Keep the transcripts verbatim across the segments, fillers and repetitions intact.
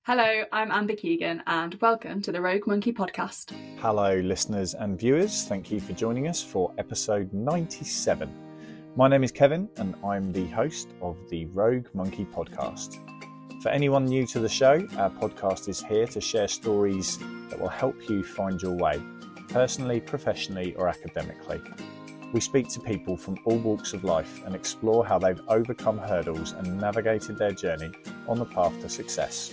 Hello, I'm Amber Keegan and welcome to the Rogue Monkey podcast. Hello listeners and viewers, thank you for joining us for episode ninety-seven. My name is Kevin and I'm the host of the Rogue Monkey podcast. For anyone new to the show, our podcast is here to share stories that will help you find your way, personally, professionally or academically. We speak to people from all walks of life and explore how they've overcome hurdles and navigated their journey on the path to success.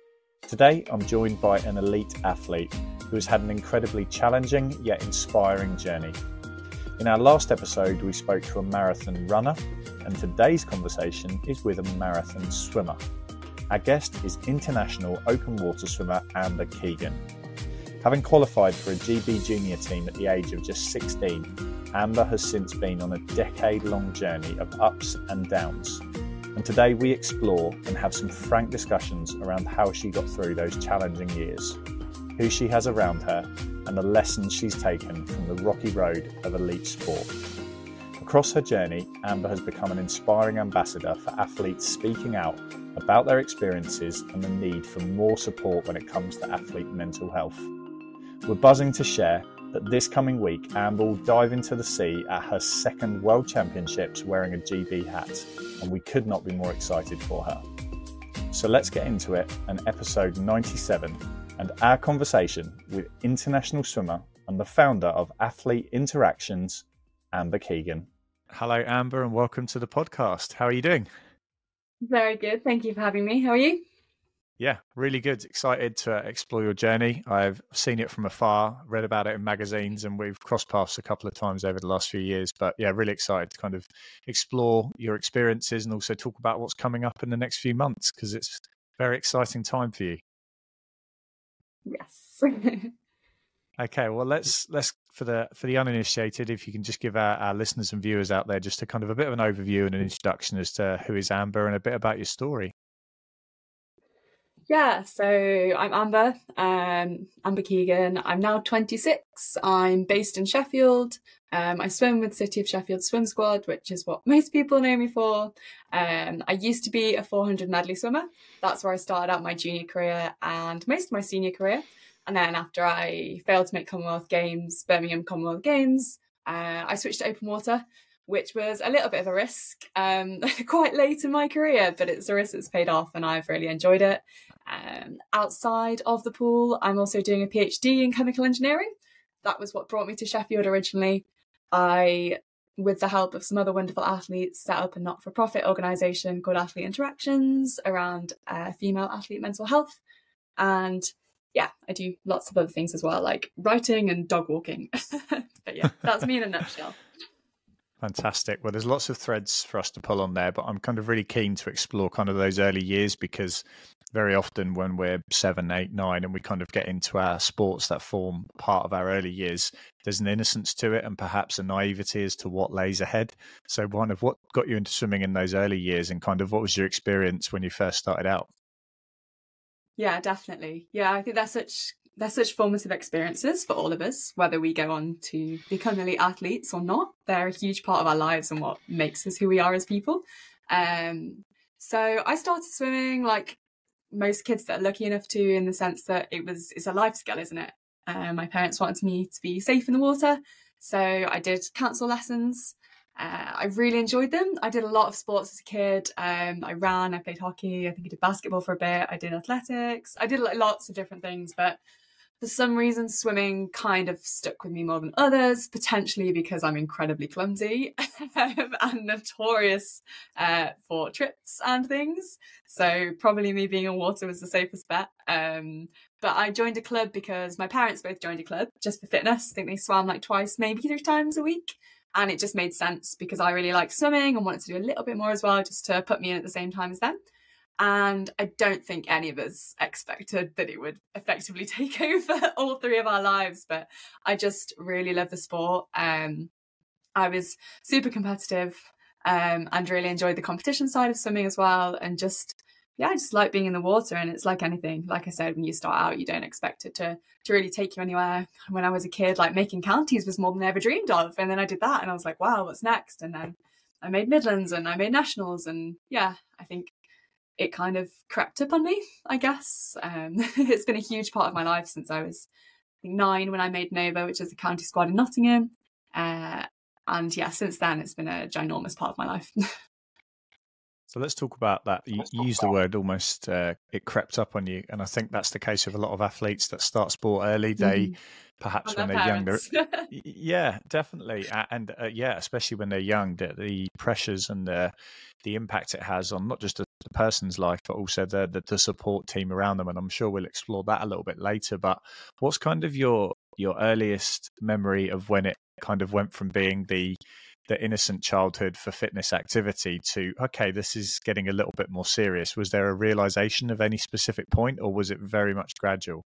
Today, I'm joined by an elite athlete who has had an incredibly challenging yet inspiring journey. In our last episode, we spoke to a marathon runner, and today's conversation is with a marathon swimmer. Our guest is international open water swimmer Amber Keegan. Having qualified for a G B junior team at the age of just sixteen, Amber has since been on a decade-long journey of ups and downs. And today we explore and have some frank discussions around how she got through those challenging years, who she has around her, and the lessons she's taken from the rocky road of elite sport. Across her journey, Amber has become an inspiring ambassador for athletes speaking out about their experiences and the need for more support when it comes to athlete mental health. We're buzzing to share that this coming week, Amber will dive into the sea at her second World Championships wearing a G B hat, and we could not be more excited for her. So let's get into it, and episode ninety-seven, and our conversation with international swimmer and the founder of Athlete Interactions, Amber Keegan. Hello, Amber, and welcome to the podcast. How are you doing? Very good. Thank you for having me. How are you? Yeah, really good. Excited to explore your journey. I've seen it from afar, read about it in magazines, and we've crossed paths a couple of times over the last few years. But yeah, really excited to kind of explore your experiences and also talk about what's coming up in the next few months, because it's a very exciting time for you. Yes. Okay, well, let's let's for the for the uninitiated, if you can just give our, our listeners and viewers out there just a kind of a bit of an overview and an introduction as to who is Amber and a bit about your story. Yeah, so I'm Amber, um, Amber Keegan. I'm now twenty-six. I'm based in Sheffield. Um, I swim with City of Sheffield Swim Squad, which is what most people know me for. Um, I used to be a four hundred medley swimmer. That's where I started out my junior career and most of my senior career. And then after I failed to make Commonwealth Games, Birmingham Commonwealth Games, uh, I switched to open water, which was a little bit of a risk um, quite late in my career, but it's a risk that's paid off and I've really enjoyed it. Um, outside of the pool, I'm also doing a PhD in chemical engineering. That was what brought me to Sheffield originally. I, with the help of some other wonderful athletes, set up a not-for-profit organisation called Athlete Interactions around uh, female athlete mental health. And yeah, I do lots of other things as well, like writing and dog walking. But yeah, that's me in a nutshell. Fantastic. Well, there's lots of threads for us to pull on there, but I'm kind of really keen to explore kind of those early years, because very often when we're seven, eight, nine, and we kind of get into our sports that form part of our early years, there's an innocence to it and perhaps a naivety as to what lays ahead. So kind of what got you into swimming in those early years, and kind of what was your experience when you first started out? Yeah, definitely. Yeah, I think that's such they're such formative experiences for all of us, whether we go on to become elite athletes or not. They're a huge part of our lives and what makes us who we are as people. Um, so I started swimming like most kids that are lucky enough to, in the sense that it was it's a life skill, isn't it? Um, my parents wanted me to be safe in the water, so I did council lessons. Uh, I really enjoyed them. I did a lot of sports as a kid. Um, I ran, I played hockey, I think I did basketball for a bit, I did athletics, I did like, lots of different things, but for some reason, swimming kind of stuck with me more than others, potentially because I'm incredibly clumsy and notorious uh, for trips and things. So probably me being in water was the safest bet. Um, but I joined a club because my parents both joined a club just for fitness. I think they swam like twice, maybe three times a week. And it just made sense because I really liked swimming and wanted to do a little bit more as well, just to put me in at the same time as them. And I don't think any of us expected that it would effectively take over all three of our lives. But I just really love the sport. Um, I was super competitive um, and really enjoyed the competition side of swimming as well. And just, yeah, I just like being in the water. And it's like anything. Like I said, when you start out, you don't expect it to, to really take you anywhere. When I was a kid, like making counties was more than I ever dreamed of. And then I did that and I was like, wow, what's next? And then I made Midlands and I made Nationals. And yeah, I think it kind of crept up on me, I guess. Um, it's been a huge part of my life since I was I think, nine when I made Nova, which is the county squad in Nottingham. Uh, and yeah, since then, it's been a ginormous part of my life. So let's talk about that. You used the word almost, uh, it crept up on you. And I think that's the case with a lot of athletes that start sport early. They Mm. perhaps And when their they're younger. parents. Yeah, definitely. A- And uh, yeah, especially when they're young, the, the pressures and the, the impact it has on not just the, the person's life, but also the, the, the support team around them. And I'm sure we'll explore that a little bit later. But what's kind of your, your earliest memory of when it kind of went from being the the innocent childhood for fitness activity to, okay, this is getting a little bit more serious? Was there a realization of any specific point, or was it very much gradual?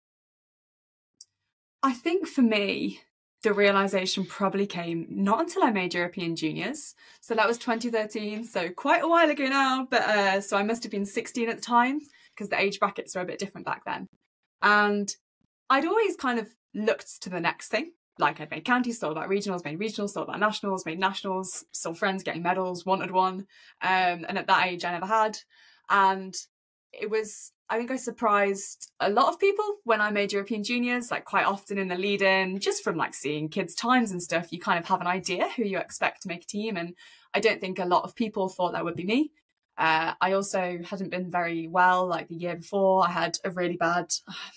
I think for me, the realization probably came not until I made European Juniors. So that was twenty thirteen, so quite a while ago now. But uh, so I must have been sixteen at the time, because the age brackets were a bit different back then. And I'd always kind of looked to the next thing. Like I'd made counties, thought about regionals, made regionals, thought about nationals, made nationals, saw friends getting medals, wanted one. Um, and at that age, I never had. And it was, I think I surprised a lot of people when I made European Juniors, like quite often in the lead in, just from like seeing kids' times and stuff, you kind of have an idea who you expect to make a team. And I don't think a lot of people thought that would be me. Uh, I also hadn't been very well like the year before. I had a really bad,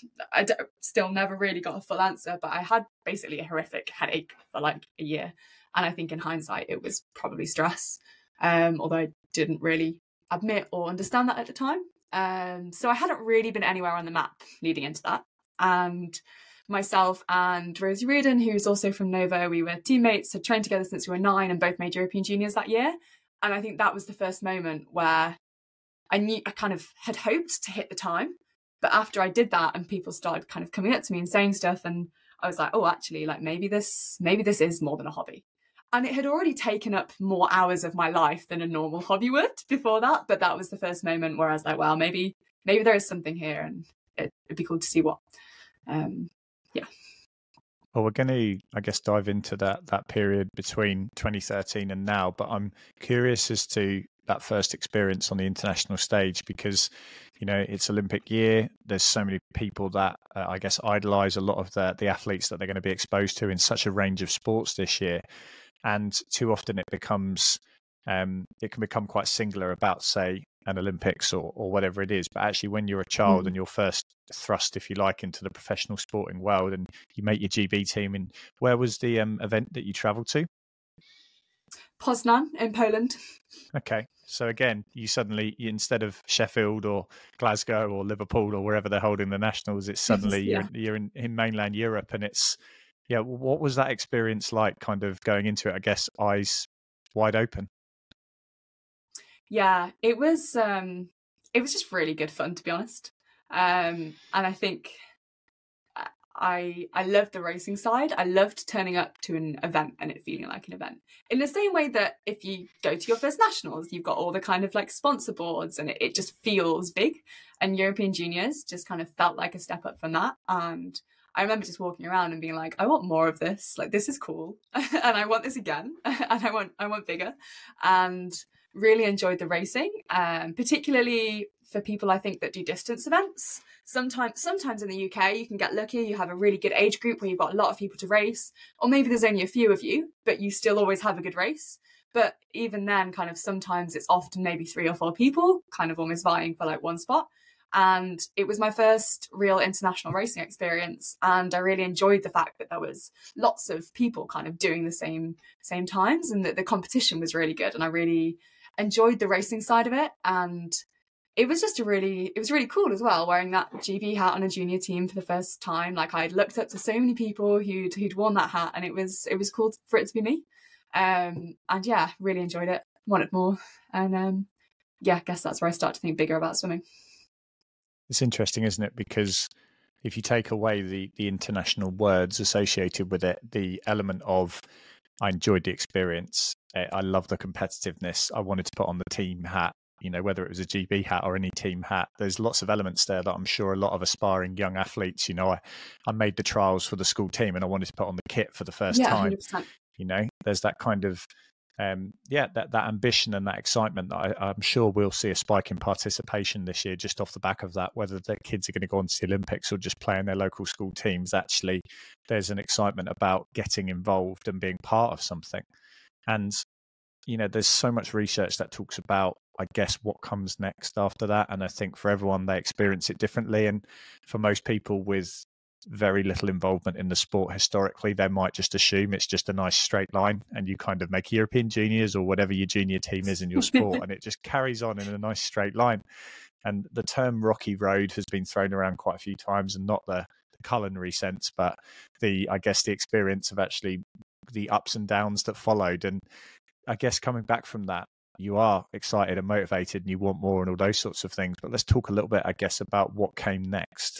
I d- still never really got a full answer, but I had basically a horrific headache for like a year. And I think in hindsight, it was probably stress, um, although I didn't really admit or understand that at the time. Um, so I hadn't really been anywhere on the map leading into that. And myself and Rosie Reardon, who's also from Nova, we were teammates, had trained together since we were nine and both made European Juniors that year. And I think that was the first moment where I knew I kind of had hoped to hit the time. But after I did that and people started kind of coming up to me and saying stuff, and I was like, oh, actually, like maybe this, maybe this is more than a hobby. And it had already taken up more hours of my life than a normal hobby would before that. But that was the first moment where I was like, well, maybe, maybe there is something here, and it, it'd be cool to see what. Um, yeah. Well, we're going to, I guess, dive into that that period between twenty thirteen and now. But I'm curious as to that first experience on the international stage, because, you know, it's Olympic year. There's so many people that uh, I guess idolize a lot of the the athletes that they're going to be exposed to in such a range of sports this year. And too often it becomes, um, it can become quite singular about, say, an Olympics or, or whatever it is. But actually, when you're a child Mm. and you're first thrust, if you like, into the professional sporting world and you make your G B team, and where was the um, event that you travelled to? Poznan in Poland. Okay. So again, you suddenly, you, instead of Sheffield or Glasgow or Liverpool or wherever they're holding the nationals, it's suddenly Yeah. you're, you're in, in mainland Europe. And it's, yeah, what was that experience like kind of going into it? I guess eyes wide open. Yeah, it was um it was just really good fun, to be honest. Um and I think I I loved the racing side. I loved turning up to an event and it feeling like an event. In the same way that if you go to your first nationals, you've got all the kind of like sponsor boards and it, it just feels big. And European Juniors just kind of felt like a step up from that. And I remember just walking around and being like, I want more of this. Like, this is cool. And I want this again. And I want I want bigger. And really enjoyed the racing, um, particularly for people I think that do distance events. Sometimes, sometimes in the U K, you can get lucky. You have a really good age group where you've got a lot of people to race, or maybe there's only a few of you, but you still always have a good race. But even then, kind of sometimes it's often maybe three or four people, kind of almost vying for like one spot. And it was my first real international racing experience, and I really enjoyed the fact that there was lots of people kind of doing the same same times, and that the competition was really good. And I really enjoyed the racing side of it, and it was just a really it was really cool as well, wearing that G B hat on a junior team for the first time. Like, I'd looked up to so many people who'd who'd worn that hat, and it was it was cool for it to be me. Um and yeah, really enjoyed it, wanted more. And um yeah, I guess that's where I start to think bigger about swimming. It's interesting, isn't it? Because if you take away the the international words associated with it, the element of I enjoyed the experience, I love the competitiveness, I wanted to put on the team hat, you know, whether it was a G B hat or any team hat, there's lots of elements there that I'm sure a lot of aspiring young athletes, you know, I, I made the trials for the school team and I wanted to put on the kit for the first Yeah, time. one hundred percent. You know, there's that kind of um, yeah, that, that ambition and that excitement, that I, I'm sure we'll see a spike in participation this year just off the back of that, whether the kids are going to go on to the Olympics or just play in their local school teams. Actually, there's an excitement about getting involved and being part of something. And, you know, there's so much research that talks about, I guess, what comes next after that. And I think for everyone, they experience it differently. And for most people with very little involvement in the sport historically, they might just assume it's just a nice straight line and you kind of make European juniors or whatever your junior team is in your sport and it just carries on in a nice straight line. And the term rocky road has been thrown around quite a few times, and not the, the culinary sense, but the, I guess, the experience of actually the ups and downs that followed. And I guess coming back from that, you are excited and motivated and you want more and all those sorts of things. But let's talk a little bit, I guess, about what came next.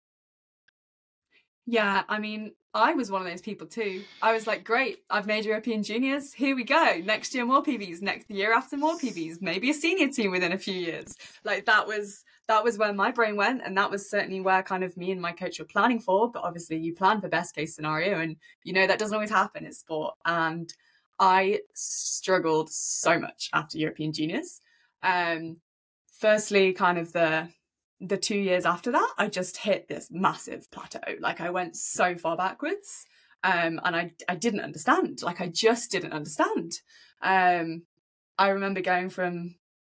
Yeah, I mean, I was one of those people too. I was like, great, I've made European juniors. Here we go. Next year, more P Bs. Next year after, more P Bs. Maybe a senior team within a few years. Like that was that was where my brain went, and that was certainly where kind of me and my coach were planning for. But obviously, you plan for best case scenario, and you know that doesn't always happen in sport. And I struggled so much after European juniors. Um, firstly, kind of the the two years after that, I just hit this massive plateau. Like I went so far backwards, um, and I I didn't understand. Like I just didn't understand. Um, I remember going from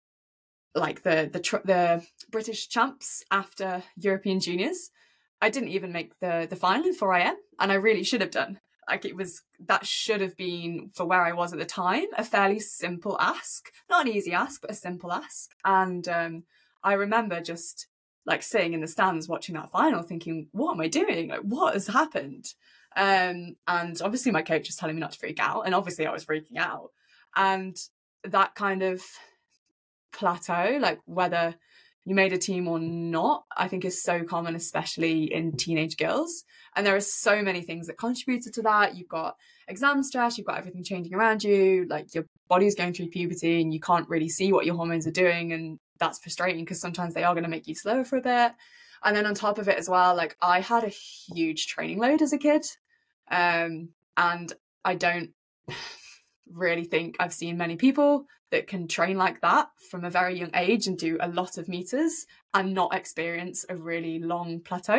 like the the tr- the British champs after European juniors. I didn't even make the the final in four A M, and I really should have done. Like it was, that should have been, for where I was at the time, a fairly simple ask. Not an easy ask, but a simple ask. And um, I remember just like sitting in the stands watching that final thinking, what am I doing? Like, what has happened? Um, and obviously my coach was telling me not to freak out. And obviously I was freaking out. And that kind of plateau, like whether you made a team or not, I think is so common, especially in teenage girls. And there are so many things that contributed to that. You've got exam stress, you've got everything changing around you, like your body's going through puberty and you can't really see what your hormones are doing. And that's frustrating because sometimes they are going to make you slower for a bit. And then on top of it as well, like I had a huge training load as a kid. Um, and I don't really think I've seen many people that can train like that from a very young age and do a lot of meters and not experience a really long plateau.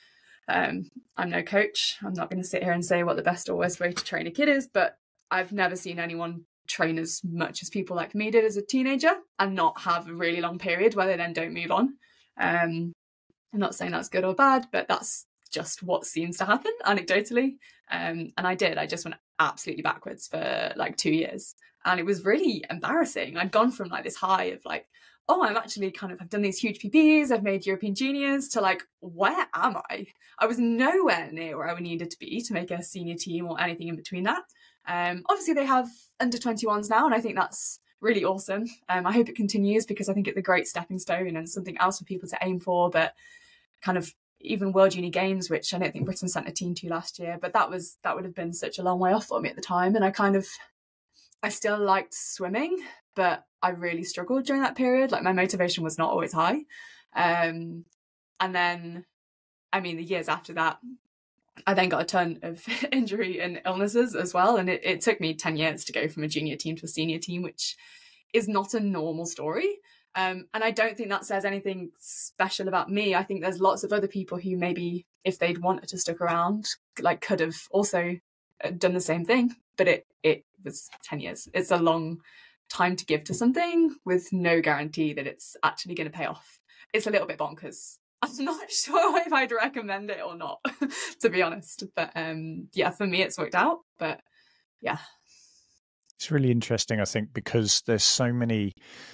Um, I'm no coach. I'm not going to sit here and say what the best or worst way to train a kid is, but I've never seen anyone train as much as people like me did as a teenager and not have a really long period where they then don't move on. Um, I'm not saying that's good or bad, but that's just what seems to happen anecdotally. Um, and I did. I just went absolutely backwards for like two years. And it was really embarrassing. I'd gone from like this high of like, oh, I'm actually kind of, I've done these huge P Bs, I've made European juniors, to like, where am I? I was nowhere near where I needed to be to make a senior team or anything in between that. Um, obviously, they have under twenty-ones now, and I think that's really awesome. Um, I hope it continues because I think it's a great stepping stone and something else for people to aim for. But kind of even World Junior Games, which I don't think Britain sent a team to last year, but that was that would have been such a long way off for me at the time. And I kind of, I still liked swimming, but I really struggled during that period. Like my motivation was not always high. Um, and then, I mean, the years after that, I then got a ton of injury and illnesses as well. And it, it took me ten years to go from a junior team to a senior team, which is not a normal story. Um, and I don't think that says anything special about me. I think there's lots of other people who maybe, if they'd wanted to stick around, like could have also done the same thing. But it it was ten years. It's a long time to give to something with no guarantee that it's actually going to pay off. It's a little bit bonkers. I'm not sure if I'd recommend it or not, to be honest. But um, yeah, for me, it's worked out. But yeah. It's really interesting, I think, because there's so many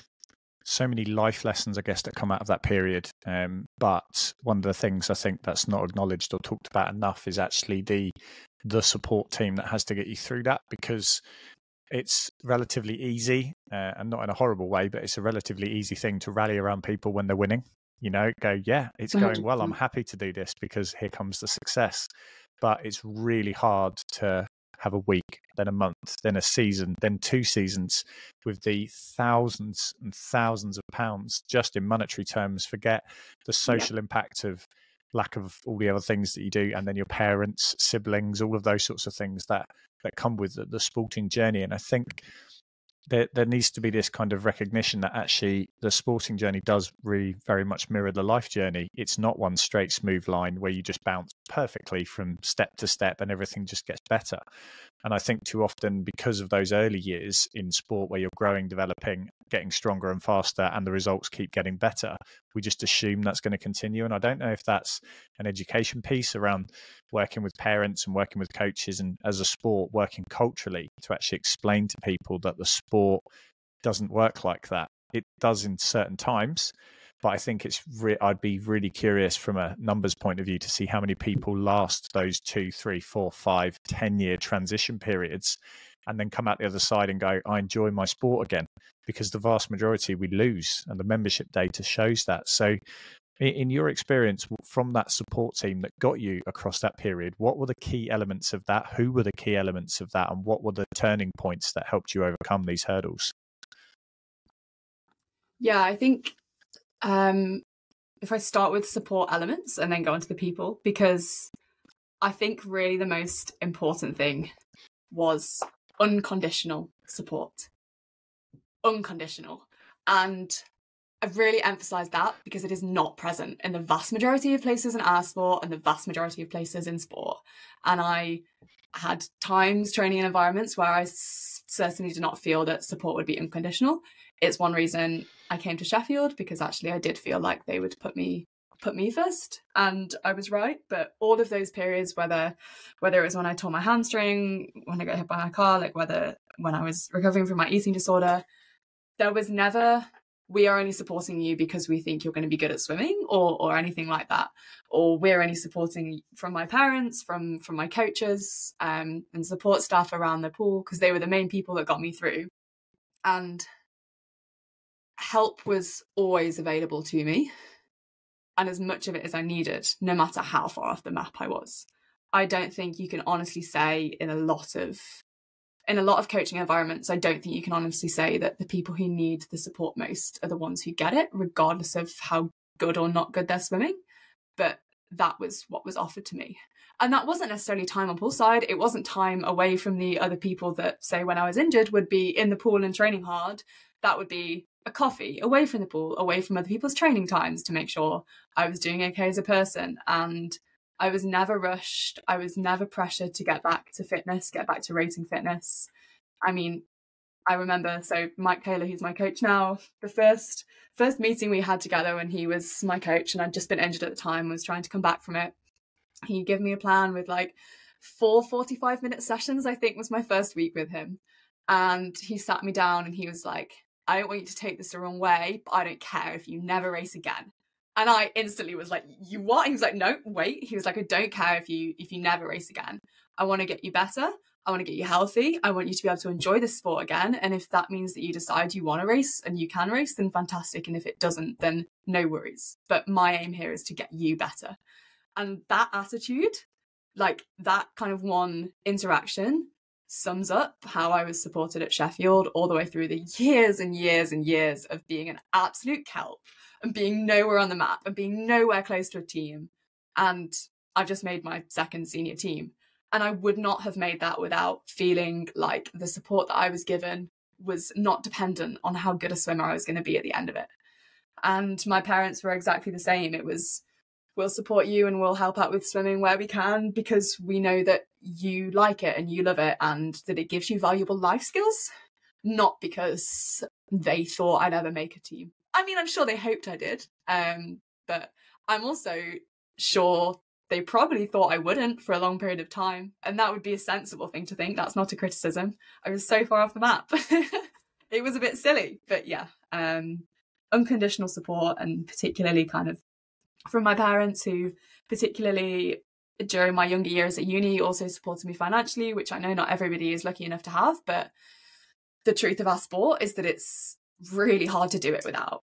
so many life lessons, I guess, that come out of that period. Um, but one of the things I think that's not acknowledged or talked about enough is actually the the support team that has to get you through that, because it's relatively easy, uh, and not in a horrible way, but it's a relatively easy thing to rally around people when they're winning. You know, go, yeah, it's going well. I'm happy to do this because here comes the success. But it's really hard to have a week, then a month, then a season, then two seasons with the thousands and thousands of pounds just in monetary terms. Forget the social yeah. impact of lack of all the other things that you do, and then your parents, siblings, all of those sorts of things that that come with the, the sporting journey. And I think there there needs to be this kind of recognition that actually the sporting journey does really very much mirror the life journey. It's not one straight smooth line where you just bounce perfectly from step to step and everything just gets better. And I think too often, because of those early years in sport where you're growing, developing, getting stronger and faster, and the results keep getting better, we just assume that's going to continue. And I don't know if that's an education piece around working with parents and working with coaches, and as a sport, working culturally to actually explain to people that the sport doesn't work like that. It does in certain times, but I think it's re- I'd be really curious from a numbers point of view to see how many people last those two, three, four, five, ten year transition periods and then come out the other side and go, I enjoy my sport again, because the vast majority we lose, and the membership data shows that. So in your experience from that support team that got you across that period, what were the key elements of that? Who were the key elements of that? And what were the turning points that helped you overcome these hurdles? Yeah, I think um, if I start with support elements and then go on to the people, because I think really the most important thing was unconditional support. Unconditional. And I've really emphasised that because it is not present in the vast majority of places in our sport and the vast majority of places in sport. And I had times training in environments where I s- certainly did not feel that support would be unconditional. It's one reason I came to Sheffield, because actually I did feel like they would put me put me first, and I was right. But all of those periods, whether whether it was when I tore my hamstring, when I got hit by my car, like whether when I was recovering from my eating disorder, there was never, we are only supporting you because we think you're going to be good at swimming, or or anything like that, or we're only supporting from my parents, from from my coaches, um, and support staff around the pool, because they were the main people that got me through. And help was always available to me, and as much of it as I needed, no matter how far off the map I was. I don't think you can honestly say in a lot of in a lot of coaching environments, I don't think you can honestly say that the people who need the support most are the ones who get it, regardless of how good or not good they're swimming. But that was what was offered to me. And that wasn't necessarily time on poolside. It wasn't time away from the other people that, say, when I was injured, would be in the pool and training hard. That would be a coffee away from the pool, away from other people's training times, to make sure I was doing okay as a person. And I was never rushed. I was never pressured to get back to fitness, get back to racing fitness. I mean, I remember, so Mike Taylor, who's my coach now, the first first meeting we had together when he was my coach and I'd just been injured at the time, was trying to come back from it. He gave me a plan with like four forty-five minute sessions, I think was my first week with him. And he sat me down and he was like, I don't want you to take this the wrong way, but I don't care if you never race again. And I instantly was like, you what? He was like, no, wait. He was like, I don't care if you if you never race again. I want to get you better. I want to get you healthy. I want you to be able to enjoy the sport again. And if that means that you decide you want to race and you can race, then fantastic. And if it doesn't, then no worries. But my aim here is to get you better. And that attitude, like that kind of one interaction, sums up how I was supported at Sheffield all the way through the years and years and years of being an absolute kelp and being nowhere on the map and being nowhere close to a team. And I've just made my second senior team. And I would not have made that without feeling like the support that I was given was not dependent on how good a swimmer I was going to be at the end of it. And my parents were exactly the same. It was, we'll support you and we'll help out with swimming where we can because we know that you like it and you love it and that it gives you valuable life skills, not because they thought I'd ever make a team. I mean, I'm sure they hoped I did, um, but I'm also sure they probably thought I wouldn't for a long period of time. And that would be a sensible thing to think. That's not a criticism. I was so far off the map. It was a bit silly, but yeah, um, unconditional support, and particularly kind of from my parents, who particularly during my younger years at uni also supported me financially, which I know not everybody is lucky enough to have, but the truth of our sport is that it's really hard to do it without.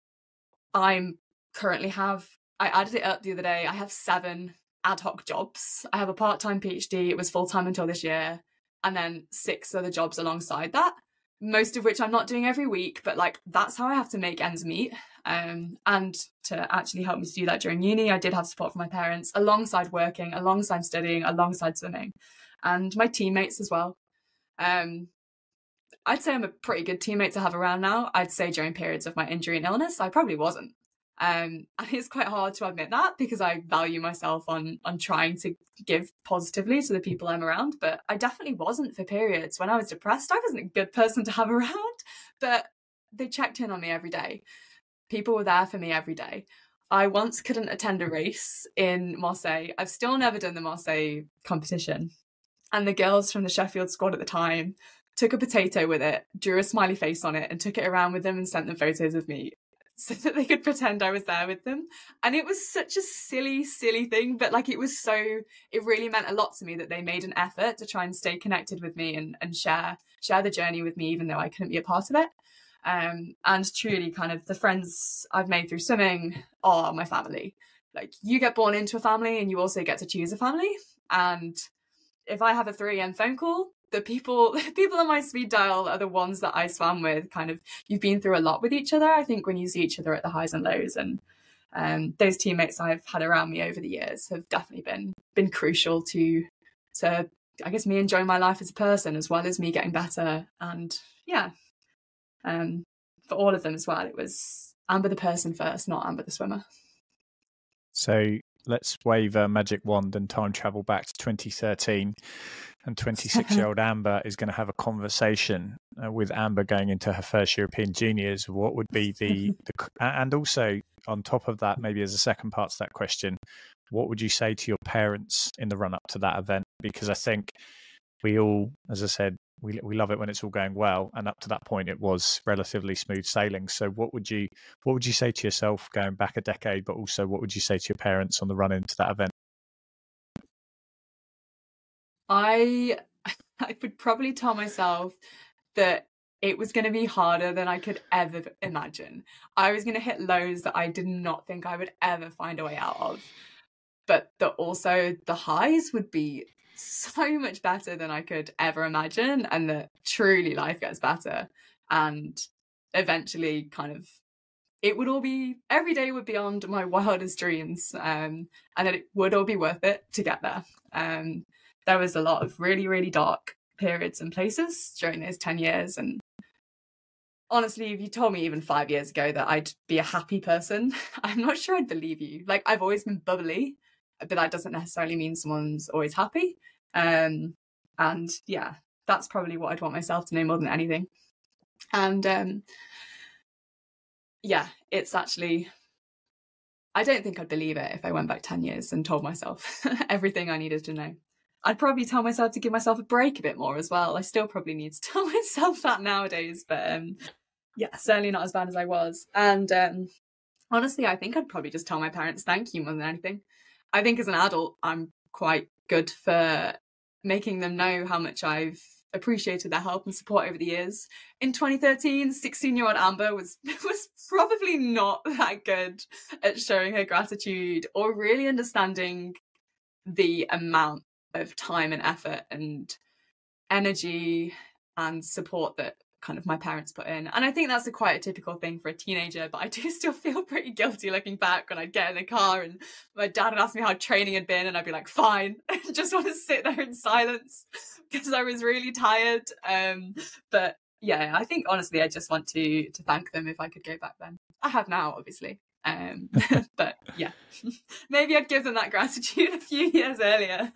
I'm currently have, I added it up the other day, I have seven ad hoc jobs. I have a part-time PhD, it was full-time until this year, and then six other jobs alongside that. most of which I'm not doing every week, but like that's how I have to make ends meet. Um, and to actually help me to do that during uni, I did have support from my parents alongside working, alongside studying, alongside swimming, and my teammates as well. Um, I'd say I'm a pretty good teammate to have around now. I'd say during periods of my injury and illness, I probably wasn't. Um, and it's quite hard to admit that because I value myself on on trying to give positively to the people I'm around. But I definitely wasn't for periods. When I was depressed, I wasn't a good person to have around, but they checked in on me every day. People were there for me every day. I once couldn't attend a race in Marseille. I've still never done the Marseille competition. And the girls from the Sheffield squad at the time took a potato with it, drew a smiley face on it, and took it around with them and sent them photos of me so that they could pretend I was there with them. And it was such a silly, silly thing, but like it was so, it really meant a lot to me that they made an effort to try and stay connected with me and, and share share the journey with me, even though I couldn't be a part of it. Um, and truly kind of the friends I've made through swimming are my family. Like you get born into a family and you also get to choose a family. And if I have a three a.m. phone call, the people people on my speed dial are the ones that I swam with. Kind of, you've been through a lot with each other, I think, when you see each other at the highs and lows. And um, those teammates I've had around me over the years have definitely been been crucial to, to, I guess, me enjoying my life as a person, as well as me getting better. And yeah, um, for all of them as well, it was Amber the person first, not Amber the swimmer. So let's wave a magic wand and time travel back to twenty thirteen. And twenty-six-year-old Amber is going to have a conversation uh, with Amber going into her first European Juniors. What would be the, the, and also on top of that, maybe as a second part to that question, what would you say to your parents in the run up to that event? Because I think we all, as I said, we we love it when it's all going well, and up to that point, it was relatively smooth sailing. So, what would you what would you say to yourself going back a decade, but also what would you say to your parents on the run into that event? I I would probably tell myself that it was going to be harder than I could ever imagine. I was going to hit lows that I did not think I would ever find a way out of. But that also the highs would be so much better than I could ever imagine, and that truly life gets better. And eventually kind of it would all be, every day would be beyond my wildest dreams, um, and that it would all be worth it to get there. Um, there was a lot of really, really dark periods and places during those ten years. And honestly, if you told me even five years ago that I'd be a happy person, I'm not sure I'd believe you. Like, I've always been bubbly, but that doesn't necessarily mean someone's always happy. Um, and yeah, that's probably what I'd want myself to know more than anything. And um, yeah, it's actually, I don't think I'd believe it if I went back ten years and told myself everything I needed to know. I'd probably tell myself to give myself a break a bit more as well. I still probably need to tell myself that nowadays, but um, yeah, certainly not as bad as I was. And um, honestly, I think I'd probably just tell my parents thank you more than anything. I think as an adult, I'm quite good for making them know how much I've appreciated their help and support over the years. In twenty thirteen, sixteen-year-old Amber was was probably not that good at showing her gratitude or really understanding the amount of time and effort and energy and support that kind of my parents put in. And I think that's a quite a typical thing for a teenager, but I do still feel pretty guilty looking back when I'd get in the car and my dad would ask me how training had been, and I'd be like, fine, I just want to sit there in silence because I was really tired. Um, but yeah, I think honestly, I just want to to thank them if I could go back then. I have now, obviously. Um, but yeah, maybe I'd give them that gratitude a few years earlier.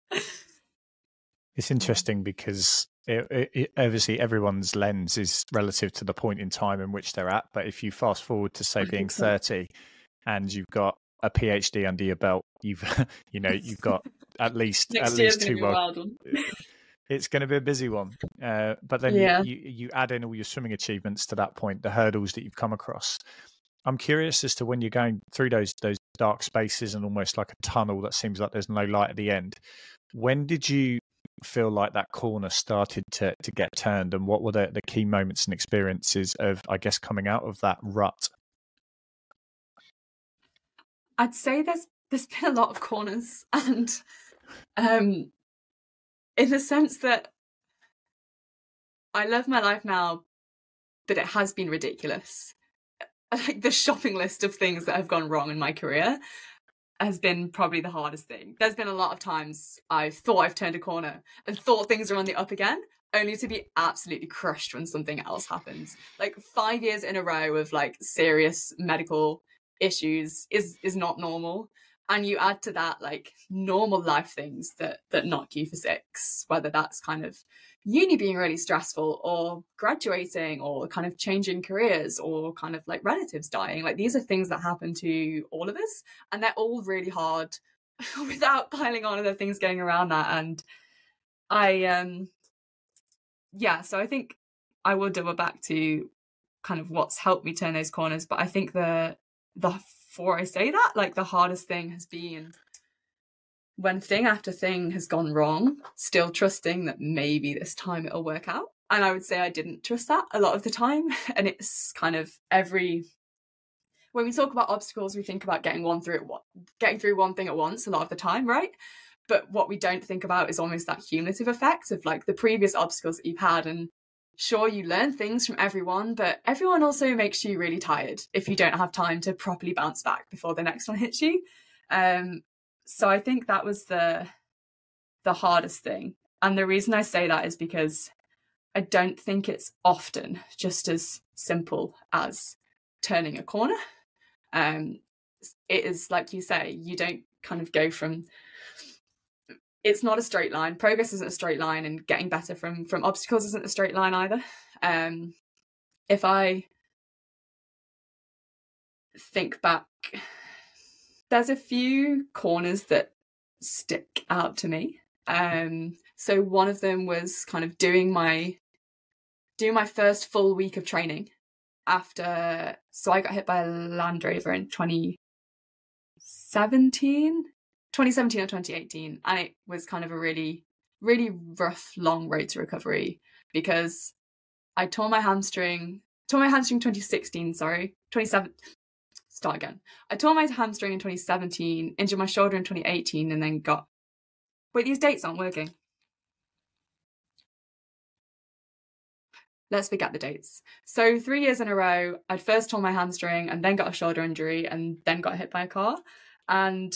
It's interesting because it, it, it, obviously everyone's lens is relative to the point in time in which they're at. But if you fast forward to say being thirty and you've got a PhD under your belt, you've you know you've got at least Next at least two. Be a wild one. It's going to be a busy one. Uh, but then yeah. you, you add in all your swimming achievements to that point, the hurdles that you've come across. I'm curious as to when you're going through those those dark spaces and almost like a tunnel that seems like there's no light at the end. When did you feel like that corner started to to get turned, and what were the, the key moments and experiences of, I guess, coming out of that rut? I'd say there's there's been a lot of corners, and um, in the sense that I love my life now, but it has been ridiculous. Like the shopping list of things that have gone wrong in my career has been probably the hardest thing. There's been a lot of times I've thought I've turned a corner and thought things are on the up again, only to be absolutely crushed when something else happens. Like five years in a row of like serious medical issues is is not normal. And you add to that like normal life things that that knock you for six, whether that's kind of uni being really stressful or graduating or kind of changing careers or kind of like relatives dying. Like these are things that happen to all of us, and they're all really hard without piling on other things going around that. And I um yeah, so I think I will double back to kind of what's helped me turn those corners. But I think the the before I say that, like the hardest thing has been when thing after thing has gone wrong, still trusting that maybe this time it'll work out. And I would say I didn't trust that a lot of the time. And it's kind of every, when we talk about obstacles, we think about getting one through it, getting through one thing at once a lot of the time, right? But what we don't think about is almost that cumulative effect of like the previous obstacles that you've had. And sure, you learn things from everyone, but everyone also makes you really tired if you don't have time to properly bounce back before the next one hits you. Um, so I think that was the the hardest thing. And the reason I say that is because I don't think it's often just as simple as turning a corner. Um, it is, like you say, you don't kind of go from... It's not a straight line. Progress isn't a straight line, and getting better from from obstacles isn't a straight line either. Um, if I think back, there's a few corners that stick out to me. Um, so one of them was kind of doing my doing my first full week of training after. So I got hit by a Land Rover in twenty seventeen. twenty seventeen or twenty eighteen, and it was kind of a really really rough long road to recovery because I tore my hamstring tore my hamstring twenty sixteen sorry twenty-seven start again I tore my hamstring in twenty seventeen, injured my shoulder in twenty eighteen, and then got wait these dates aren't working let's forget the dates. So three years in a row I'd first torn my hamstring and then got a shoulder injury and then got hit by a car. And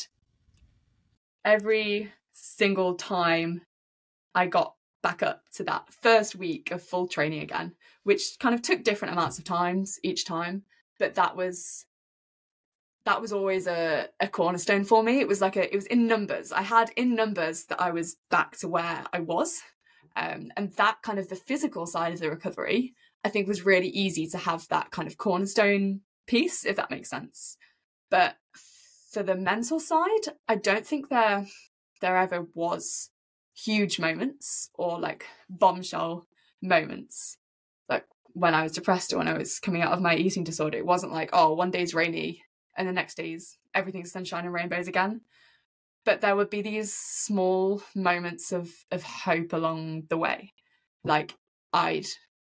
every single time I got back up to that first week of full training again, which kind of took different amounts of times each time, but that was that was always a, a cornerstone for me. It was like a it was in numbers. I had in numbers that I was back to where I was. Um, and that kind of the physical side of the recovery, I think, was really easy to have that kind of cornerstone piece, if that makes sense. But for the mental side, I don't think there there ever was huge moments or like bombshell moments. Like when I was depressed or when I was coming out of my eating disorder, it wasn't like, oh, one day's rainy and the next day's everything's sunshine and rainbows again. But there would be these small moments of of hope along the way. Like I'd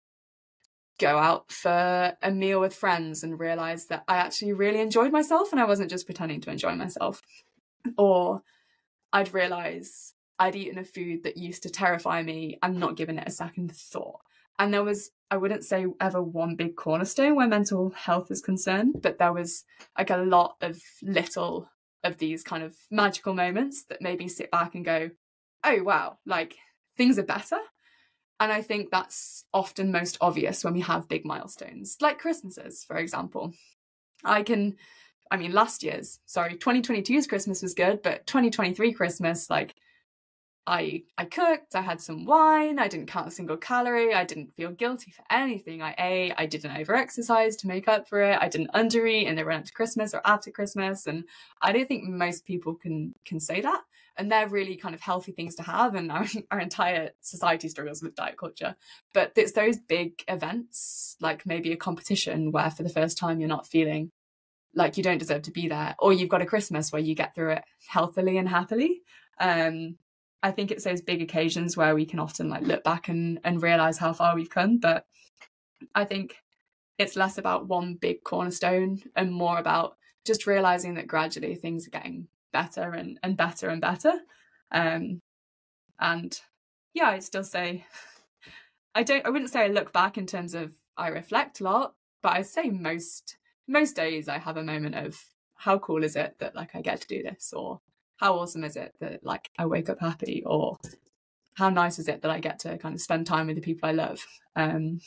go out for a meal with friends and realise that I actually really enjoyed myself and I wasn't just pretending to enjoy myself. Or I'd realise I'd eaten a food that used to terrify me and not given it a second thought. And there was, I wouldn't say ever one big cornerstone where mental health is concerned, but there was like a lot of little of these kind of magical moments that made me sit back and go, oh wow, like things are better. And I think that's often most obvious when we have big milestones, like Christmases, for example. I can, I mean, last year's, sorry, twenty twenty-two's Christmas was good, but twenty twenty-three Christmas, like, I I cooked, I had some wine, I didn't count a single calorie, I didn't feel guilty for anything I ate, I didn't over-exercise to make up for it, I didn't under-eat in the run up to Christmas or after Christmas, and I don't think most people can can say that. And they're really kind of healthy things to have, and our, our entire society struggles with diet culture. But it's those big events, like maybe a competition where for the first time you're not feeling like you don't deserve to be there, or you've got a Christmas where you get through it healthily and happily. Um, I think it's those big occasions where we can often like look back and, and realise how far we've come. But I think it's less about one big cornerstone and more about just realising that gradually things are getting better and, and better and better. Um, and yeah, I'd still say, I don't, I wouldn't say I look back in terms of I reflect a lot, but I say most, most days I have a moment of how cool is it that like I get to do this, or how awesome is it that like I wake up happy, or how nice is it that I get to kind of spend time with the people I love. Um,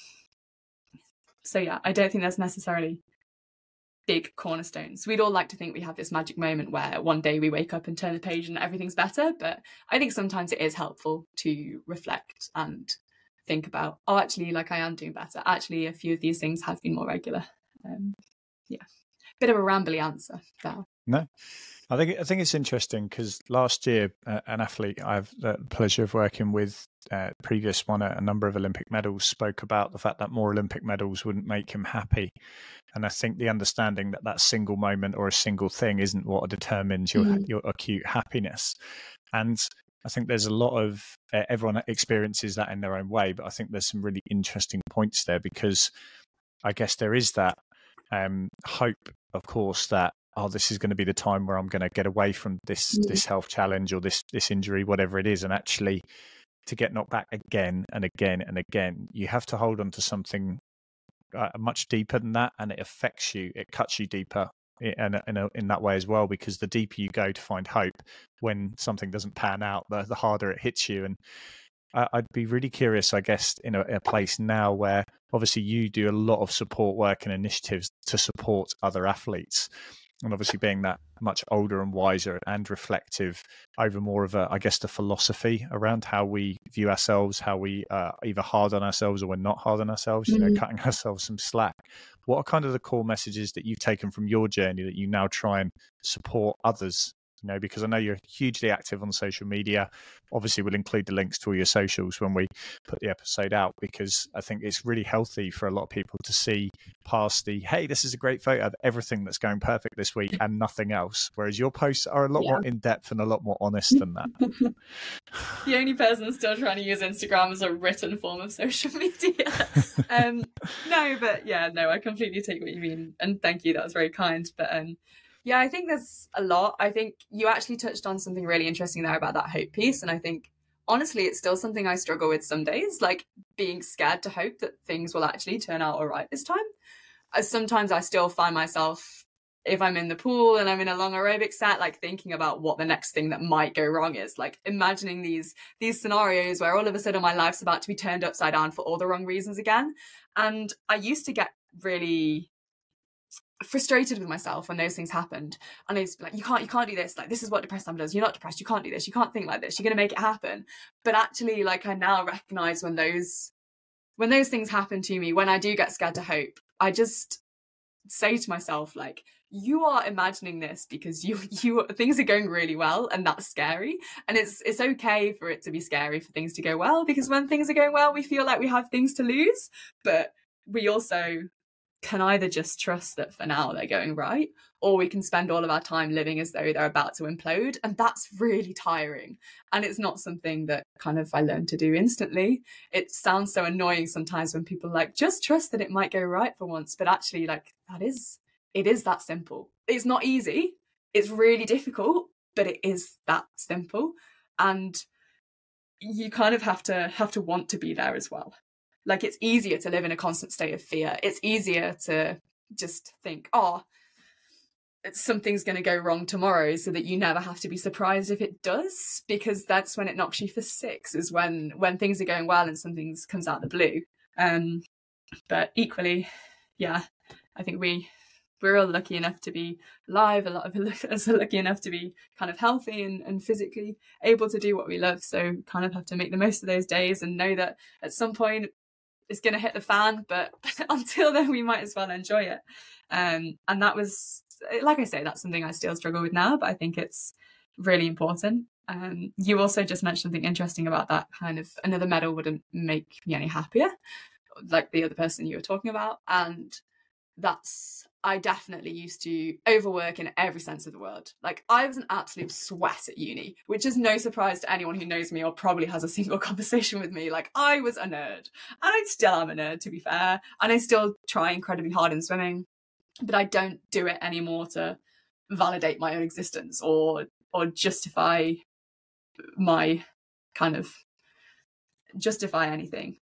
so yeah, I don't think there's necessarily big cornerstones. We'd all like to think we have this magic moment where one day we wake up and turn the page and everything's better, but I think sometimes it is helpful to reflect and think about, oh, actually, like I am doing better. Actually, a few of these things have been more regular. Um, yeah, bit of a rambly answer there. No, I think I think it's interesting because last year, uh, an athlete I've the pleasure of working with, uh, previous won a, a number of Olympic medals, spoke about the fact that more Olympic medals wouldn't make him happy. And I think the understanding that that single moment or a single thing isn't what determines your mm. your acute happiness. And I think there's a lot of, uh, everyone experiences that in their own way, but I think there's some really interesting points there, because I guess there is that um, hope, of course, that, oh, this is going to be the time where I'm going to get away from this mm. this health challenge or this this injury, whatever it is. And actually, to get knocked back again and again and again, you have to hold on to something uh, much deeper than that, and it affects you. It cuts you deeper in in, a, in that way as well, because the deeper you go to find hope when something doesn't pan out, the, the harder it hits you. And I, I'd be really curious, I guess, in a, in a place now where obviously you do a lot of support work and initiatives to support other athletes. And obviously being that much older and wiser and reflective over more of a, I guess, the philosophy around how we view ourselves, how we uh, either hard on ourselves or we're not hard on ourselves, you mm-hmm. know, cutting ourselves some slack. What are kind of the core messages that you've taken from your journey that you now try and support others? You know, because I know you're hugely active on social media. Obviously, we'll include the links to all your socials when we put the episode out, because I think it's really healthy for a lot of people to see past the, hey, this is a great photo of everything that's going perfect this week and nothing else. Whereas your posts are a lot yeah. more in-depth and a lot more honest than that. The only person still trying to use Instagram as a written form of social media. um, no, but yeah, no, I completely take what you mean. And thank you. That was very kind. But um, yeah, I think there's a lot. I think you actually touched on something really interesting there about that hope piece. And I think, honestly, it's still something I struggle with some days, like being scared to hope that things will actually turn out all right this time. As sometimes I still find myself, if I'm in the pool and I'm in a long aerobic set, like thinking about what the next thing that might go wrong is, like imagining these these scenarios where all of a sudden my life's about to be turned upside down for all the wrong reasons again. And I used to get really frustrated with myself when those things happened, and I used to be like, you can't you can't do this, like this is what depressed time does, you're not depressed, you can't do this, you can't think like this, you're gonna make it happen. But actually, like, I now recognize when those when those things happen to me, when I do get scared to hope, I just say to myself, like, you are imagining this because you you things are going really well, and that's scary. And it's it's okay for it to be scary for things to go well, because when things are going well, we feel like we have things to lose, but we also can either just trust that for now they're going right, or we can spend all of our time living as though they're about to implode. And that's really tiring. And it's not something that kind of I learned to do instantly. It sounds so annoying sometimes when people are like, just trust that it might go right for once. But actually, like, that is, it is that simple. It's not easy. It's really difficult, but it is that simple. And you kind of have to have to want to be there as well. Like, it's easier to live in a constant state of fear. It's easier to just think, oh, something's going to go wrong tomorrow, so that you never have to be surprised if it does, because that's when it knocks you for six, is when when things are going well and something comes out of the blue. Um, but equally, yeah, I think we, we're all lucky enough to be alive. A lot of us are lucky enough to be kind of healthy and, and physically able to do what we love. So kind of have to make the most of those days and know that at some point, it's going to hit the fan, but until then we might as well enjoy it. Um, and that was, like I say, that's something I still struggle with now, but I think it's really important. Um, you also just mentioned something interesting about that kind of, another medal wouldn't make me any happier, like the other person you were talking about. And that's, I definitely used to overwork in every sense of the word. Like, I was an absolute sweat at uni, which is no surprise to anyone who knows me or probably has a single conversation with me. Like, I was a nerd, and I still am a nerd, to be fair. And I still try incredibly hard in swimming, but I don't do it anymore to validate my own existence or or justify my kind of justify anything.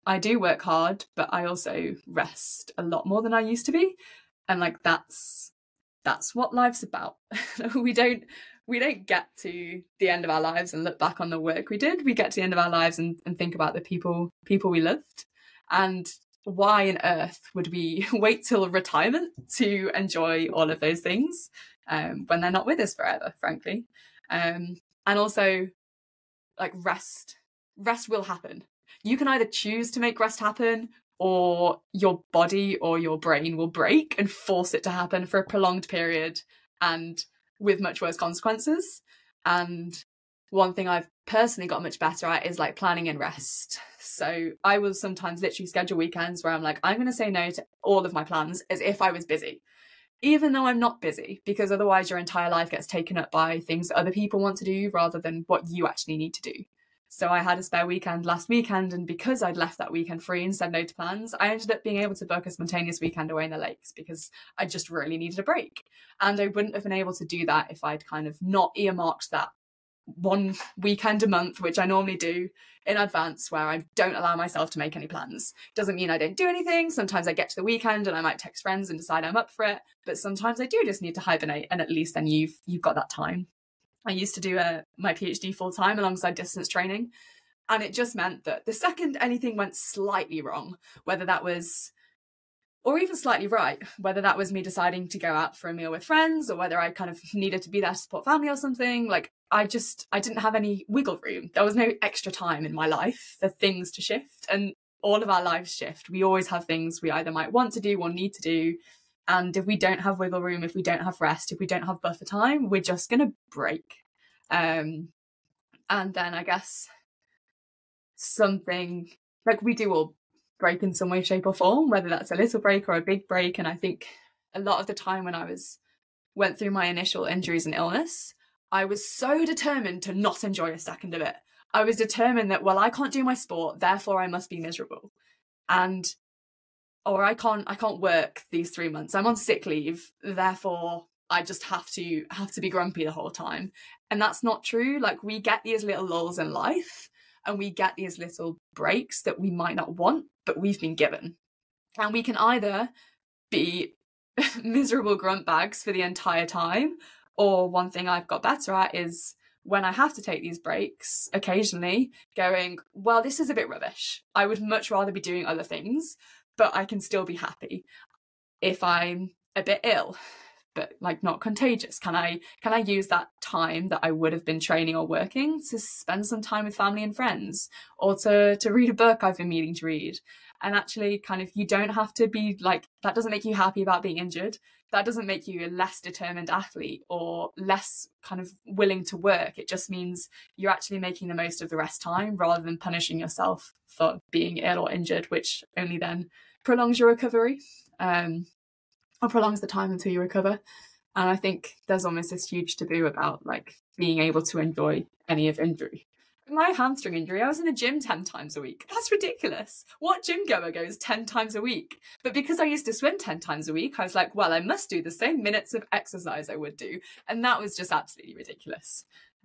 I do work hard, but I also rest a lot more than I used to be. And like, that's, that's what life's about. we don't, we don't get to the end of our lives and look back on the work we did. We get to the end of our lives and, and think about the people, people we loved. And why on earth would we wait till retirement to enjoy all of those things um, when they're not with us forever, frankly? Um, and also, like, rest, rest will happen. You can either choose to make rest happen, or your body or your brain will break and force it to happen for a prolonged period and with much worse consequences. And one thing I've personally got much better at is like planning in rest. So I will sometimes literally schedule weekends where I'm like, I'm going to say no to all of my plans as if I was busy, even though I'm not busy, because otherwise your entire life gets taken up by things that other people want to do rather than what you actually need to do. So I had a spare weekend last weekend, and because I'd left that weekend free and said no to plans, I ended up being able to book a spontaneous weekend away in the lakes because I just really needed a break. And I wouldn't have been able to do that if I'd kind of not earmarked that one weekend a month, which I normally do, in advance, where I don't allow myself to make any plans. Doesn't mean I don't do anything. Sometimes I get to the weekend and I might text friends and decide I'm up for it, but sometimes I do just need to hibernate, and at least then you've you've got that time. I used to do a, my PhD full time alongside distance training, and it just meant that the second anything went slightly wrong, whether that was, or even slightly right, whether that was me deciding to go out for a meal with friends, or whether I kind of needed to be there to support family or something, like I just, I didn't have any wiggle room. There was no extra time in my life for things to shift, and all of our lives shift. We always have things we either might want to do or need to do. And if we don't have wiggle room, if we don't have rest, if we don't have buffer time, we're just going to break. Um, and then I guess something, like, we do all break in some way, shape or form, whether that's a little break or a big break. And I think a lot of the time when I was went through my initial injuries and illness, I was so determined to not enjoy a second of it. I was determined that, well, I can't do my sport, therefore I must be miserable. And or I can't I can't work these three months. I'm on sick leave, therefore I just have to have to be grumpy the whole time. And that's not true. Like, we get these little lulls in life, and we get these little breaks that we might not want, but we've been given. And we can either be miserable grunt bags for the entire time, or one thing I've got better at is when I have to take these breaks occasionally, going, well, this is a bit rubbish. I would much rather be doing other things, but I can still be happy. If I'm a bit ill, but like not contagious, can I can I use that time that I would have been training or working to spend some time with family and friends, or to to read a book I've been meaning to read? And actually, kind of, you don't have to be like, that doesn't make you happy about being injured. That doesn't make you a less determined athlete or less kind of willing to work. It just means you're actually making the most of the rest time rather than punishing yourself for being ill or injured, which only then prolongs your recovery, um, or prolongs the time until you recover. And I think there's almost this huge taboo about like being able to enjoy any of injury. My hamstring injury, I was in the gym ten times a week. That's ridiculous. What gym goer goes ten times a week? But because I used to swim ten times a week, I was like, well, I must do the same minutes of exercise I would do. And that was just absolutely ridiculous,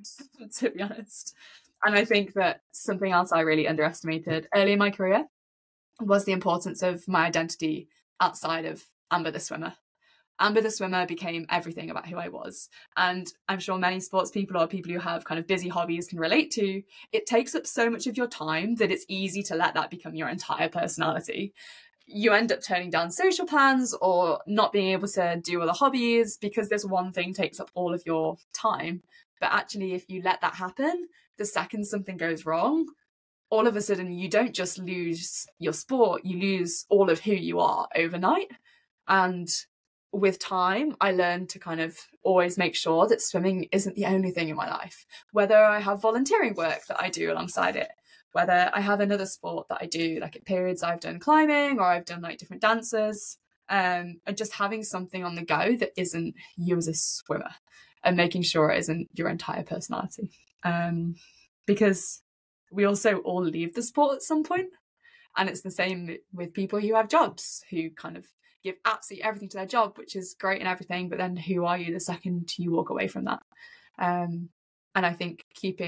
to be honest. And I think that something else I really underestimated early in my career was the importance of my identity outside of Amber the swimmer. Amber the swimmer became everything about who I was. And I'm sure many sports people or people who have kind of busy hobbies can relate to, it takes up so much of your time that it's easy to let that become your entire personality. You end up turning down social plans or not being able to do other hobbies because this one thing takes up all of your time. But actually, if you let that happen, the second something goes wrong, all of a sudden you don't just lose your sport, you lose all of who you are overnight. And with time, I learned to kind of always make sure that swimming isn't the only thing in my life. Whether I have volunteering work that I do alongside it, whether I have another sport that I do, like at periods I've done climbing or I've done like different dances, um, and just having something on the go that isn't you as a swimmer, and making sure it isn't your entire personality. Um, because we also all leave the sport at some point. And it's the same with people who have jobs, who kind of give absolutely everything to their job, which is great and everything, but then who are you the second you walk away from that? Um, and I think keeping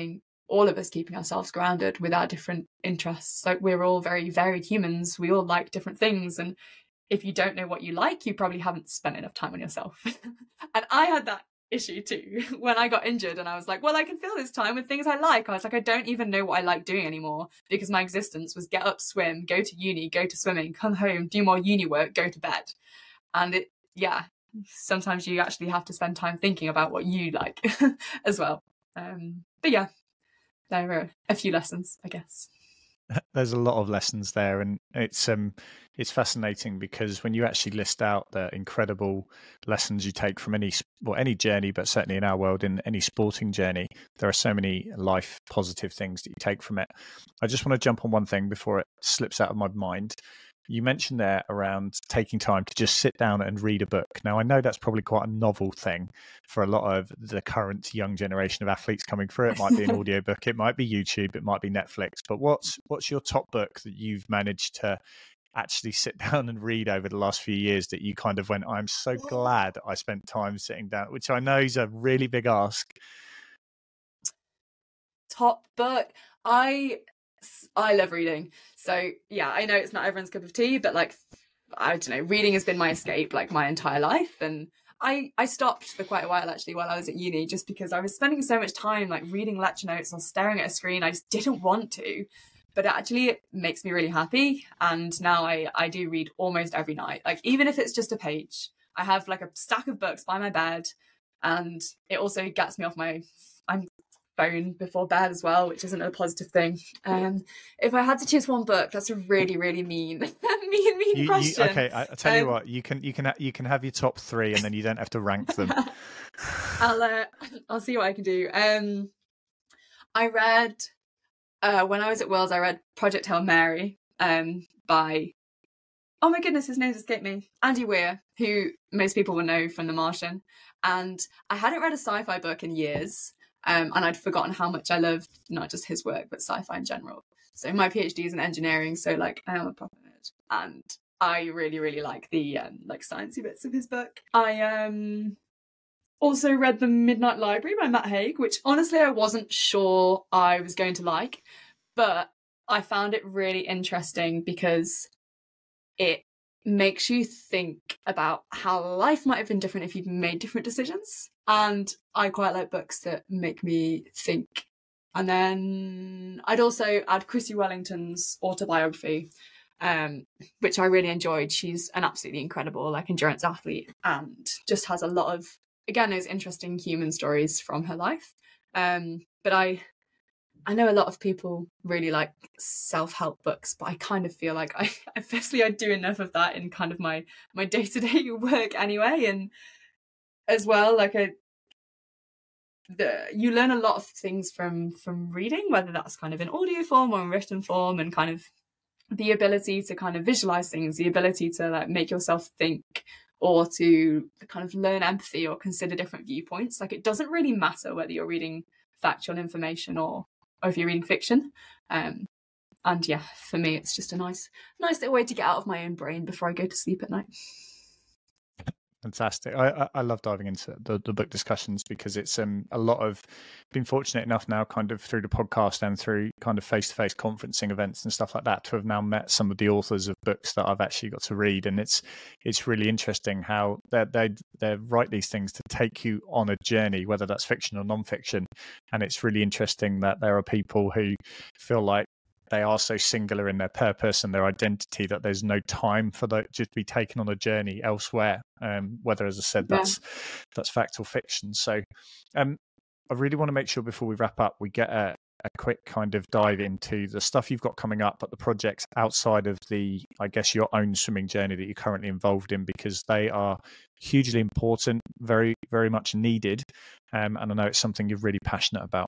all of us keeping ourselves grounded with our different interests. Like, we're all very varied humans. We all like different things. And if you don't know what you like, you probably haven't spent enough time on yourself. And I had that issue too when I got injured, and I was like, well, I can fill this time with things I like. I was like, I don't even know what I like doing anymore, because my existence was get up, swim, go to uni, go to swimming, come home, do more uni work, go to bed. And it, yeah, sometimes you actually have to spend time thinking about what you like as well. Um, but yeah, there are a few lessons, I guess. There's a lot of lessons there, and it's um it's fascinating because when you actually list out the incredible lessons you take from any well any journey, but certainly in our world, in any sporting journey, there are so many life positive things that you take from it. I just want to jump on one thing before it slips out of my mind. You mentioned there around taking time to just sit down and read a book. Now, I know that's probably quite a novel thing for a lot of the current young generation of athletes coming through. It might be an audiobook, it might be YouTube, it might be Netflix. But what's what's your top book that you've managed to actually sit down and read over the last few years that you kind of went, I'm so glad I spent time sitting down, which I know is a really big ask? Top book. I I love reading. So yeah, I know it's not everyone's cup of tea, but like, I don't know, reading has been my escape like my entire life. And I, I stopped for quite a while actually while I was at uni, just because I was spending so much time like reading lecture notes or staring at a screen. I just didn't want to, but actually it makes me really happy. And now I, I do read almost every night, like even if it's just a page. I have like a stack of books by my bed, and it also gets me off my I'm phone before bed as well, which isn't a positive thing. Um, if I had to choose one book, that's a really, really mean, mean, mean you, question. You, okay, I, I tell um, you what, you can, you can, you can have your top three, and then you don't have to rank them. I'll, uh, I'll see what I can do. Um, I read uh, when I was at Worlds, I read Project Hail Mary um, by, oh my goodness, his name's escaped me, Andy Weir, who most people will know from The Martian. And I hadn't read a sci-fi book in years. Um, and I'd forgotten how much I loved not just his work, but sci-fi in general. So my PhD is in engineering, so like I am a proper nerd, and I really, really like the um, like sciencey bits of his book. I um also read The Midnight Library by Matt Haig, which honestly I wasn't sure I was going to like, but I found it really interesting because it makes you think about how life might have been different if you'd made different decisions. And I quite like books that make me think. And then I'd also add Chrissie Wellington's autobiography, um, which I really enjoyed. She's an absolutely incredible like endurance athlete, and just has a lot of, again, those interesting human stories from her life. Um, but I I know a lot of people really like self-help books, but I kind of feel like I, I firstly I do enough of that in kind of my my day-to-day work anyway, and as well like a the you learn a lot of things from from reading, whether that's kind of in audio form or in written form, and kind of the ability to kind of visualize things, the ability to like make yourself think, or to kind of learn empathy or consider different viewpoints. Like, it doesn't really matter whether you're reading factual information or or if you're reading fiction. Um, and yeah, for me, it's just a nice, nice little way to get out of my own brain before I go to sleep at night. Fantastic. I, I love diving into the, the book discussions because it's um, a lot of, been fortunate enough now kind of through the podcast and through kind of face-to-face conferencing events and stuff like that to have now met some of the authors of books that I've actually got to read. And it's it's really interesting how they they they write these things to take you on a journey, whether that's fiction or non-fiction. And it's really interesting that there are people who feel like they are so singular in their purpose and their identity that there's no time for that just to be taken on a journey elsewhere. Um, whether, as I said, Yeah. that's that's fact or fiction. So, um, I really want to make sure before we wrap up, we get a, a quick kind of dive into the stuff you've got coming up, but the projects outside of the, I guess, your own swimming journey that you're currently involved in, because they are hugely important, very, very much needed, um, and I know it's something you're really passionate about.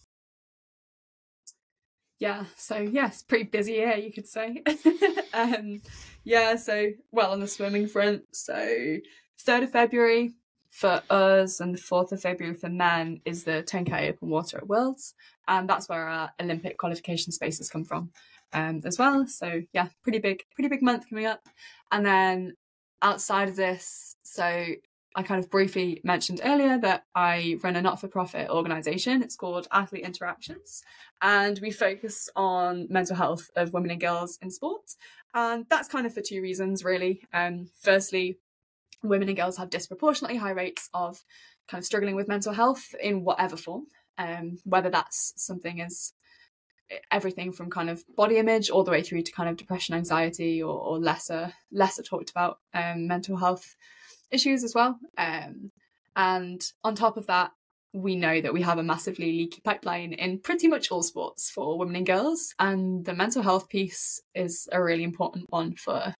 Yeah, so yes, pretty busy here, you could say. um, yeah, so, well, on the swimming front, so third of February for us and fourth of February for men is the ten K open water at Worlds, and that's where our Olympic qualification spaces come from um, as well. So yeah, pretty big, pretty big month coming up. And then outside of this, so I kind of briefly mentioned earlier that I run a not-for-profit organisation. It's called Athlete Interactions, and we focus on mental health of women and girls in sport. And that's kind of for two reasons, really. Um, firstly, women and girls have disproportionately high rates of kind of struggling with mental health in whatever form, um, whether that's something as everything from kind of body image all the way through to kind of depression, anxiety, or, or lesser lesser talked about um, mental health issues as well. Um, and on top of that, we know that we have a massively leaky pipeline in pretty much all sports for women and girls, and the mental health piece is a really important one for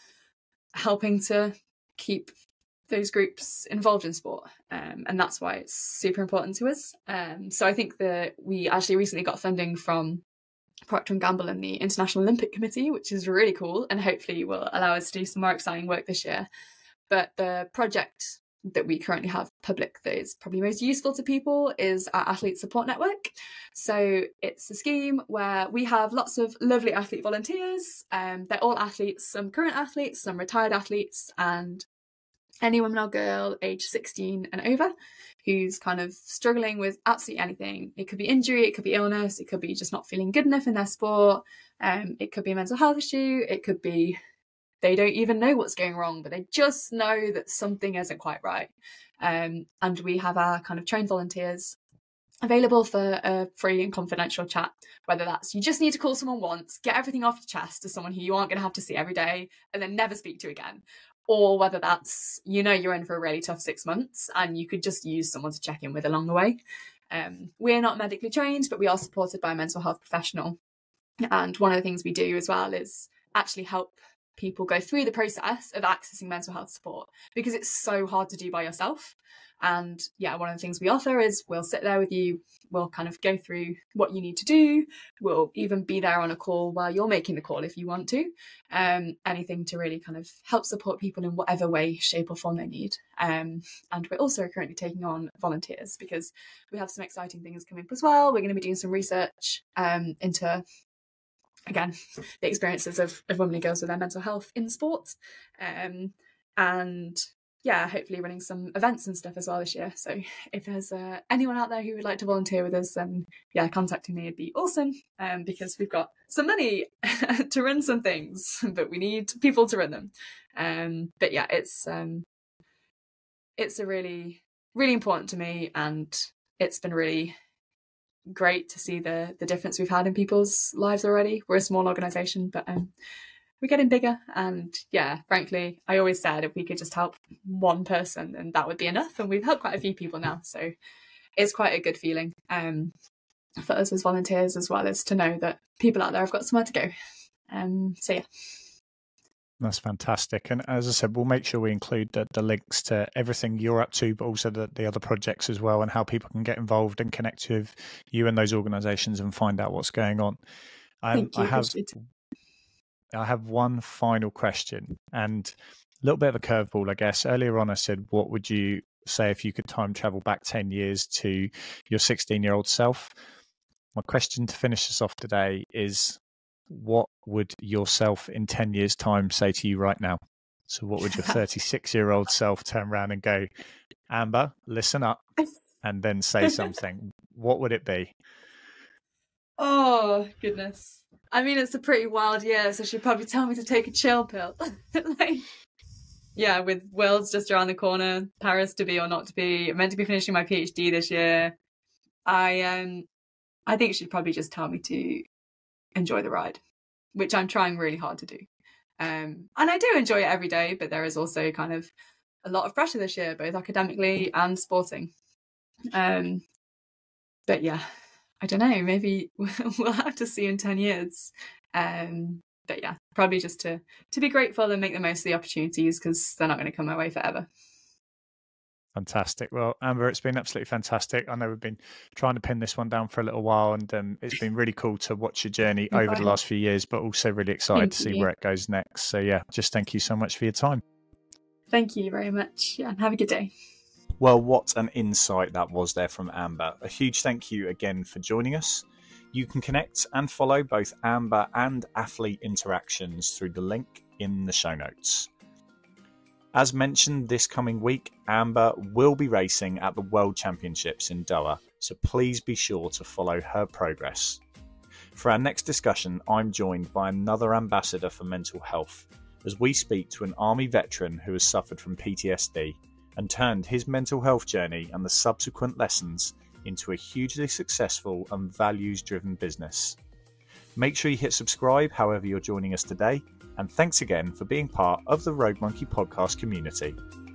helping to keep those groups involved in sport, um, and that's why it's super important to us. Um, so I think that we actually recently got funding from Procter and Gamble and the International Olympic Committee, which is really cool and hopefully will allow us to do some more exciting work this year. But the project that we currently have public that is probably most useful to people is our Athlete Support Network. So it's a scheme where we have lots of lovely athlete volunteers. Um, they're all athletes, some current athletes, some retired athletes, and any woman or girl age sixteen and over who's kind of struggling with absolutely anything. It could be injury, it could be illness, it could be just not feeling good enough in their sport, um, it could be a mental health issue, it could be they don't even know what's going wrong, but they just know that something isn't quite right. Um, and we have our kind of trained volunteers available for a free and confidential chat, whether that's you just need to call someone once, get everything off your chest to someone who you aren't going to have to see every day and then never speak to again. Or whether that's, you know, you're in for a really tough six months and you could just use someone to check in with along the way. Um, we're not medically trained, but we are supported by a mental health professional. And one of the things we do as well is actually help people go through the process of accessing mental health support, because it's so hard to do by yourself. And yeah, one of the things we offer is we'll sit there with you, we'll kind of go through what you need to do, we'll even be there on a call while you're making the call if you want to, um, anything to really kind of help support people in whatever way, shape or form they need. Um, and we're also currently taking on volunteers because we have some exciting things coming up as well. We're going to be doing some research um, into again, the experiences of, of women and girls with their mental health in sports. Um, and yeah, hopefully running some events and stuff as well this year. So if there's uh, anyone out there who would like to volunteer with us, then yeah, contacting me would be awesome, um, because we've got some money to run some things, but we need people to run them. Um, but yeah, it's um, it's a really, really important to me, and it's been really great to see the the difference we've had in people's lives already. We're a small organisation, but um, we're getting bigger, and yeah, frankly, I always said if we could just help one person, then that would be enough, and we've helped quite a few people now, so it's quite a good feeling um, for us as volunteers, as well as to know that people out there have got somewhere to go. Um, so yeah. That's fantastic. And as I said, we'll make sure we include the, the links to everything you're up to, but also the, the other projects as well, and how people can get involved and connect with you and those organisations and find out what's going on. Um, Thank you. I have, I have one final question, and a little bit of a curveball, I guess. Earlier on, I said, what would you say if you could time travel back ten years to your sixteen-year-old self? My question to finish this off today is, what would yourself in ten years' time say to you right now? So what would your thirty-six-year-old self turn around and go, Amber, listen up, and then say something? What would it be? Oh, goodness. I mean, it's a pretty wild year, so she'd probably tell me to take a chill pill. like, yeah, with Worlds just around the corner, Paris to be or not to be, I'm meant to be finishing my PhD this year. I um, I think she'd probably just tell me to enjoy the ride, which I'm trying really hard to do. Um, and I do enjoy it every day, but there is also kind of a lot of pressure this year, both academically and sporting. Um, but yeah, I don't know, maybe we'll have to see in ten years. Um, but yeah, probably just to, to be grateful and make the most of the opportunities, because they're not going to come my way forever. Fantastic. Well, Amber, it's been absolutely fantastic. I know we've been trying to pin this one down for a little while, and um, it's been really cool to watch your journey over the last few years, but also really excited thank to see you. Where it goes next. So yeah, just thank you so much for your time. Thank you very much. Yeah, have a good day. Well, what an insight that was there from Amber. A huge thank you again for joining us. You can connect and follow both Amber and Athlete Interactions through the link in the show notes. As mentioned, this coming week, Amber will be racing at the World Championships in Doha, so please be sure to follow her progress. For our next discussion, I'm joined by another ambassador for mental health, as we speak to an Army veteran who has suffered from P T S D and turned his mental health journey and the subsequent lessons into a hugely successful and values-driven business. Make sure you hit subscribe however you're joining us today, and thanks again for being part of the Rogue Monkey podcast community.